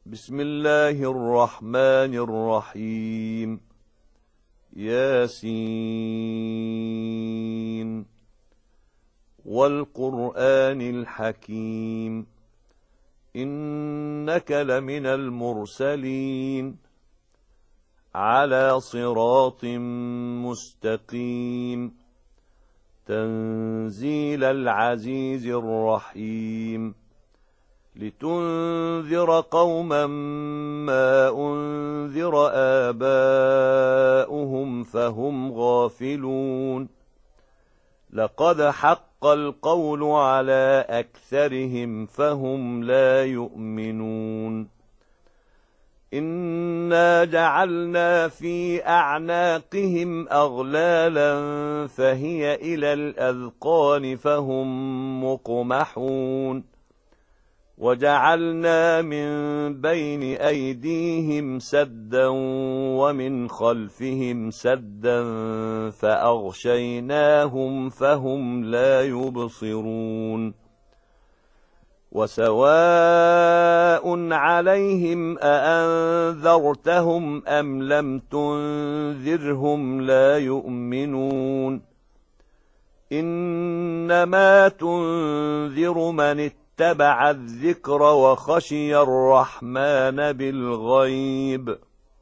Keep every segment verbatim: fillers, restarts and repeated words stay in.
بسم الله الرحمن الرحيم. ياسين والقرآن الحكيم إنك لمن المرسلين على صراط مستقيم تنزيل العزيز الرحيم لتنذر قوما ما أنذر آباؤهم فهم غافلون لقد حق القول على أكثرهم فهم لا يؤمنون إنا جعلنا في أعناقهم أغلالا فهي إلى الأذقان فهم مقمحون وجعلنا من بين أيديهم سدا ومن خلفهم سدا فأغشيناهم فهم لا يبصرون وسواء عليهم أأنذرتهم أم لم تنذرهم لا يؤمنون إنما تنذر من اتبع الذكر وخشي الرحمن بالغيب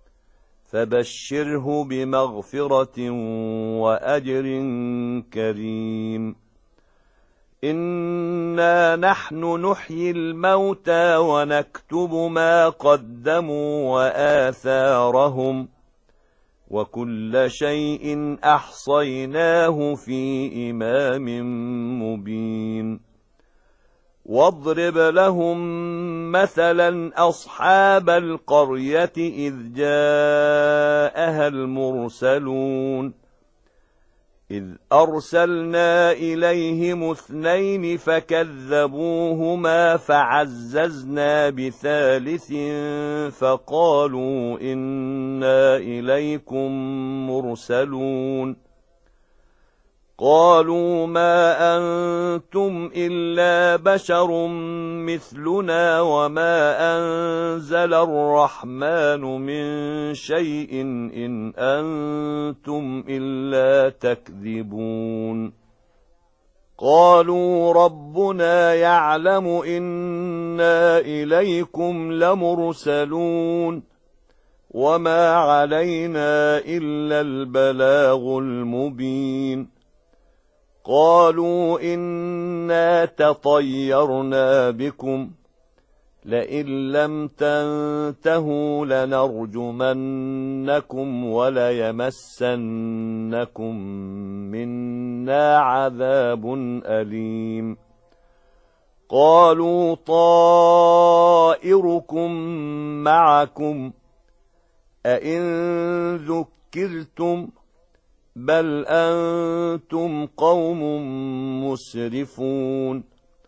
فبشره بمغفرة وأجر كريم إنا نحن نحيي الموتى ونكتب ما قدموا وآثارهم وكل شيء أحصيناه في إمام مبين واضرب لهم مثلا أصحاب القرية إذ جاءها المرسلون إذ أرسلنا إليهم اثنين فكذبوهما فعززنا بثالث فقالوا إنا إليكم مرسلون قالوا ما أنتم إلا بشر مثلنا وما أنزل الرحمن من شيء إن أنتم إلا تكذبون قالوا ربنا يعلم إنا إليكم لمرسلون وما علينا إلا البلاغ المبين قالوا إنا تطيرنا بكم لئن لم تنتهوا لنرجمنكم وليمسنكم منا عذاب أليم قالوا طائركم معكم أئن ذكرتم بل أنتم قوم مسرفون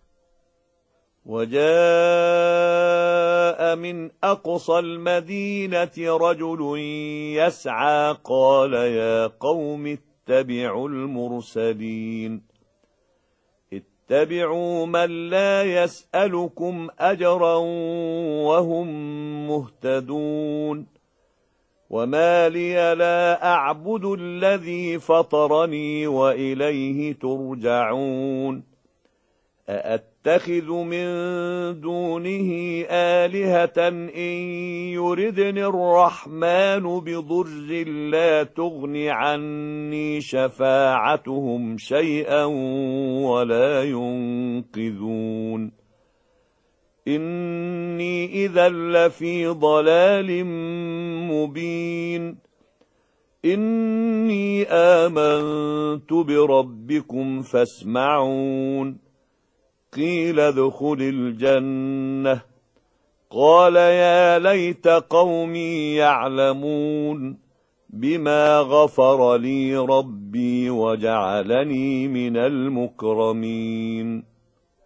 وجاء من أقصى المدينة رجل يسعى قال يا قوم اتبعوا المرسلين اتبعوا من لا يسألكم أجرا وهم مهتدون وما لي لا أعبد الذي فطرني وإليه ترجعون أأتخذ من دونه آلهة إن يردني الرحمن بضر لا تغن عني شفاعتهم شيئا ولا ينقذون إني إذا لفي ضلال مبين إني آمنت بربكم فاسمعون قيل ادخل الجنة قال يا ليت قومي يعلمون بما غفر لي ربي وجعلني من المكرمين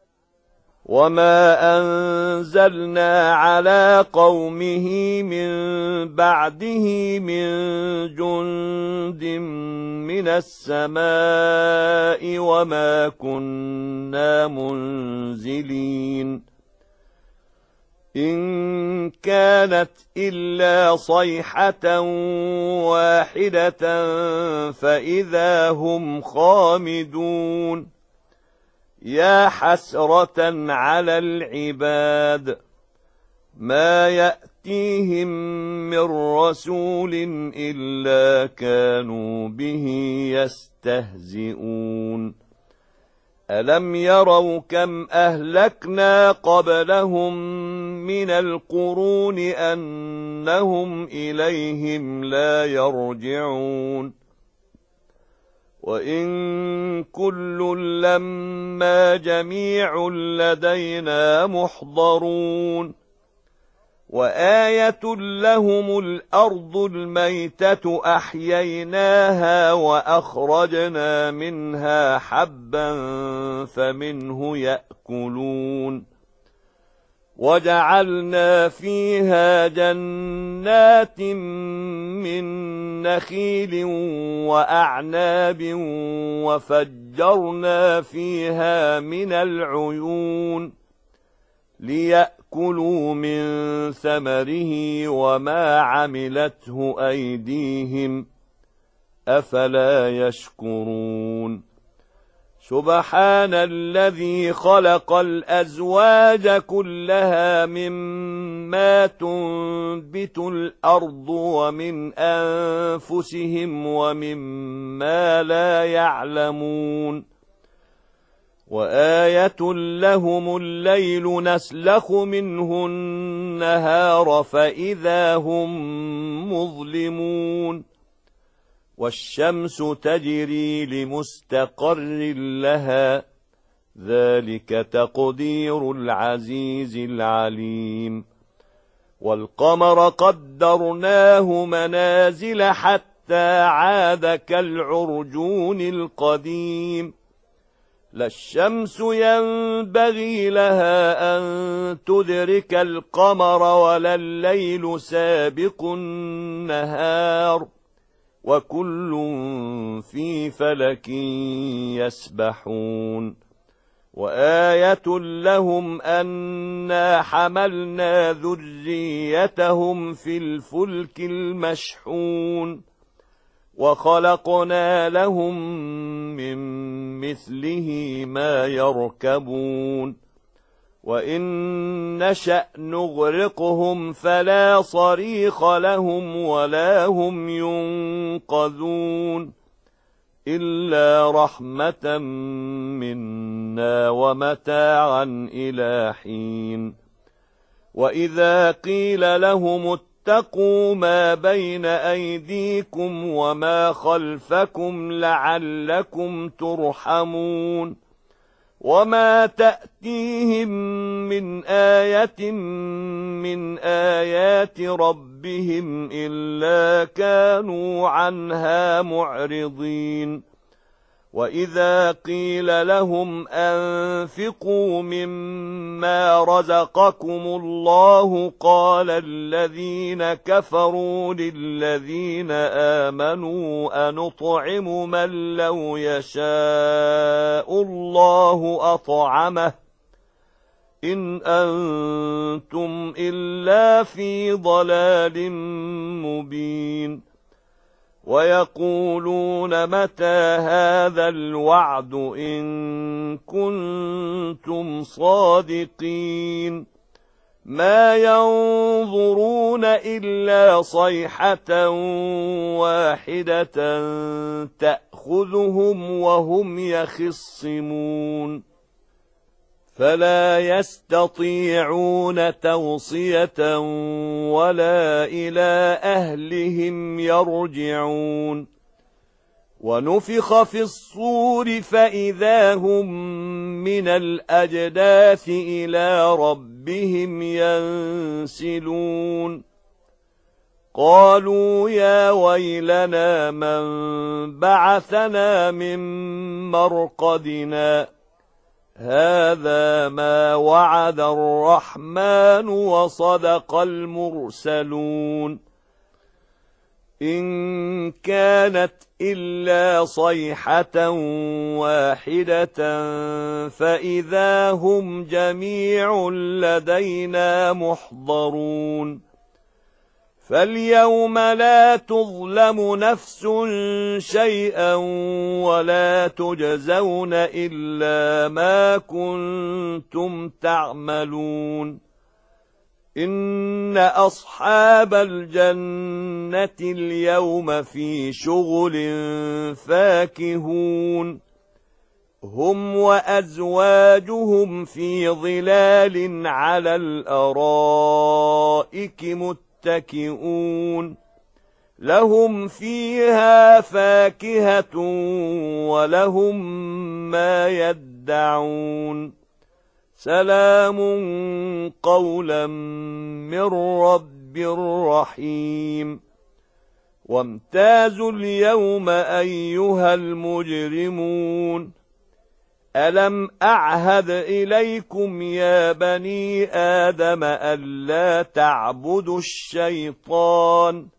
وما أنزلنا على قومه من بعده من جند من السماء وما كنا منزلين إن كانت إلا صيحة واحدة فإذا هم خامدون يا حسرة على العباد ما يأتيهم من رسول إلا كانوا به يستهزئون ألم يروا كم أهلكنا قبلهم من القرون أنهم إليهم لا يرجعون وإن كل لما جميع لدينا محضرون وآية لهم الأرض الميتة أحييناها وأخرجنا منها حبا فمنه يأكلون وجعلنا فيها جنات من نخيل وأعناب وفجرنا فيها من العيون ليأكلوا من ثمره وما عملته أيديهم أفلا يشكرون سبحان الذي خلق الأزواج كلها مما تنبت الأرض ومن أنفسهم ومما لا يعلمون وآية لهم الليل نسلخ منه النهار فإذا هم مظلمون والشمس تجري لمستقر لها ذلك تقدير العزيز العليم والقمر قدرناه منازل حتى عاد كالعرجون القديم لا الشمس ينبغي لها أن تدرك القمر ولا الليل سابق النهار وكل في فلك يسبحون وآية لهم أنا حملنا ذريتهم في الفلك المشحون وخلقنا لهم من مثله ما يركبون وإن نشأ نغرقهم فلا صريخ لهم ولا هم ينقذون إلا رحمة منا ومتاعا إلى حين وإذا قيل لهم اتقوا ما بين أيديكم وما خلفكم لعلكم ترحمون وما تأتيهم من آية من آيات ربهم إلا كانوا عنها معرضين وإذا قيل لهم أنفقوا مما رزقكم الله قال الذين كفروا للذين آمنوا أنطعم من لو يشاء الله أطعمه إن أنتم إلا في ضلال مبين ويقولون متى هذا الوعد إن كنتم صادقين ما ينظرون إلا صيحة واحدة تأخذهم وهم يخصمون فلا يستطيعون توصية ولا إلى أهلهم يرجعون ونفخ في الصور فإذا هم من الأجداث إلى ربهم ينسلون قالوا يا ويلنا من بعثنا من مرقدنا هذا ما وعد الرحمن وصدق المرسلون إن كانت إلا صيحة واحدة فإذا هم جميع لدينا محضرون فاليوم لا تظلم نفس شيئا ولا تجزون إلا ما كنتم تعملون إن أصحاب الجنة اليوم في شغل فاكهون هم وأزواجهم في ظلال على الأرائك متكئون لهم فيها فاكهة ولهم ما يدعون سلام قولا من رب رحيم وامتازوا اليوم أيها المجرمون ألم أعهد إليكم يا بني آدم ألا تعبدوا الشيطان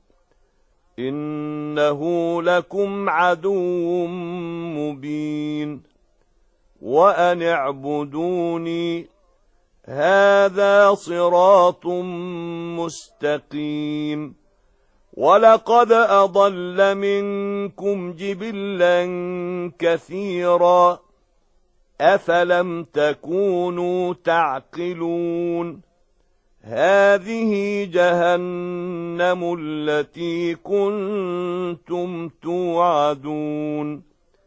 إنه لكم عدو مبين وأن اعبدوني هذا صراط مستقيم ولقد أضل منكم جبلا كثيرا أفلم تكونوا تعقلون هذه جهنم التي كنتم توعدون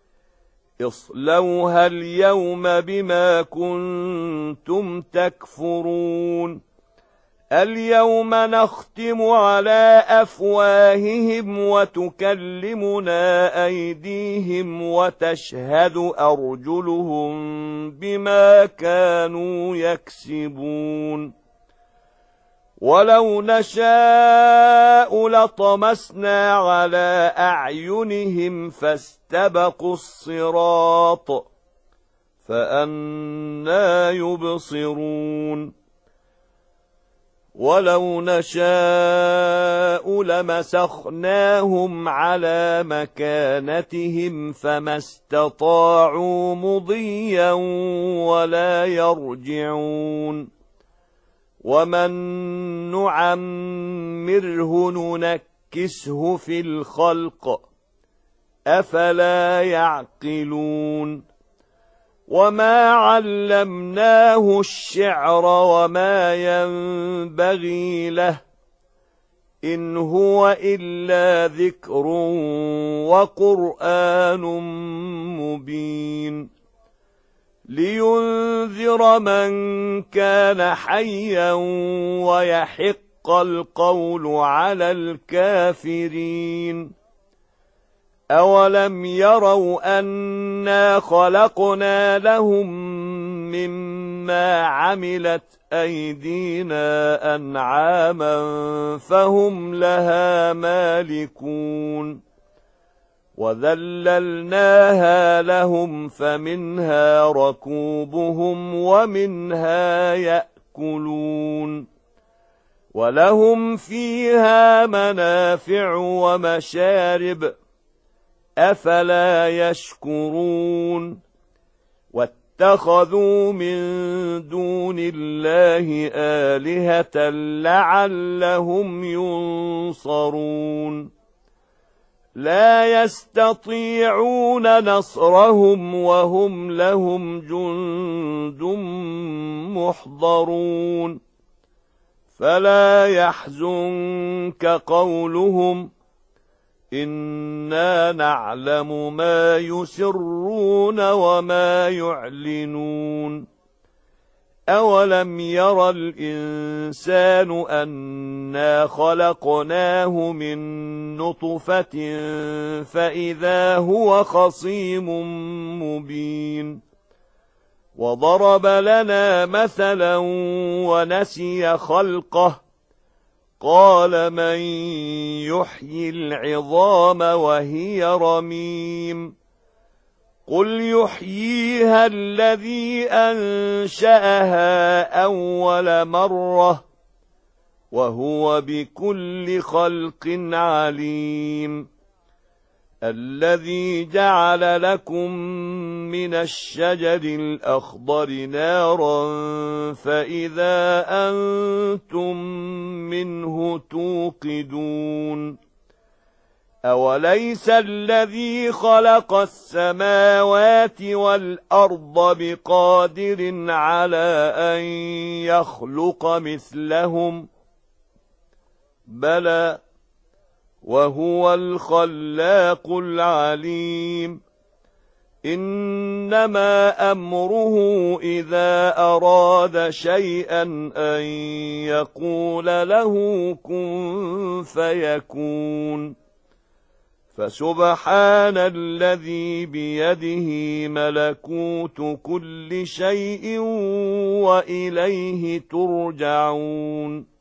اصلوها اليوم بما كنتم تكفرون اليوم نختم على أفواههم وتكلمنا أيديهم وتشهد أرجلهم بما كانوا يكسبون ولو نشاء لطمسنا على أعينهم فاستبقوا الصراط فأنى يبصرون ولو نشاء لمسخناهم على مكانتهم فما استطاعوا مضيا ولا يرجعون ومن نعمره ننكسه في الخلق أفلا يعقلون وما علمناه الشعر وما ينبغي له إن هو إلا ذكر وقرآن مبين لينذر من كان حيا ويحق القول على الكافرين أولم يروا أنا خلقنا لهم مما عملت أيدينا أنعاما فهم لها مالكون وذللناها لهم فمنها ركوبهم ومنها يأكلون ولهم فيها منافع ومشارب أفلا يشكرون واتخذوا من دون الله آلهة لعلهم ينصرون لا يستطيعون نصرهم وهم لهم جند محضرون فلا يحزنك قولهم إنا نعلم ما يسرون وما يعلنون أولم ير الإنسان أنا خلقناه من نطفة فإذا هو خصيم مبين وضرب لنا مثلا ونسي خلقه قال من يحيي العظام وهي رميم قل يحييها الذي أنشأها أول مرة وهو بكل خلق عليم. الذي جعل لكم من الشجر الأخضر نارا فإذا أنتم منه توقدون. أوليس الذي خلق السماوات والأرض بقادر على أن يخلق مثلهم؟ بلى، وهو الخلاق العليم. إنما أمره إذا أراد شيئا أن يقول له كن فيكون. فسبحان الذي بيده ملكوت كل شيء وإليه ترجعون.